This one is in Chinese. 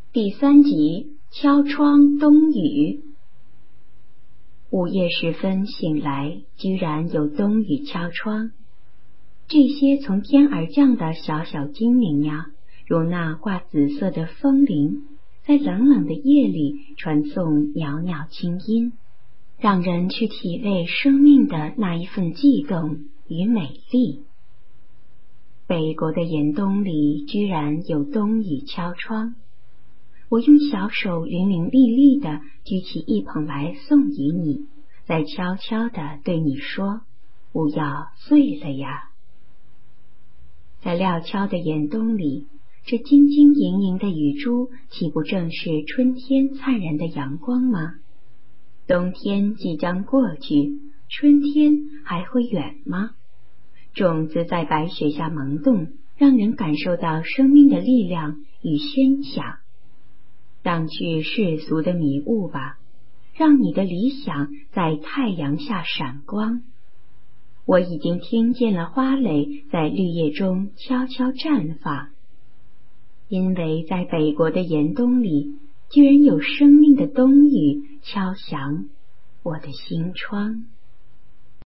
第3集敲窗冬雨。午夜时分醒来，居然有冬雨敲窗。这些从天而降的小小精灵呀，如那挂紫色的风铃，在冷冷的夜里传送袅袅清音，让人去体味生命的那一份悸动与美丽。北国的严冬里居然有冬雨敲窗，我用小手伶伶俐俐地举起一捧来送与你，再悄悄地对你说，不要醉了呀。在料峭的严冬里，这晶晶莹莹的雨珠岂不正是春天灿然的阳光吗？冬天即将过去，春天还会远吗？种子在白雪下萌动，让人感受到生命的力量与喧响。荡去世俗的迷雾吧，让你的理想在太阳下闪光。我已经听见了花蕾在绿叶中悄悄绽放，因为在北国的严冬里，居然有生命的冬雨敲响我的心窗。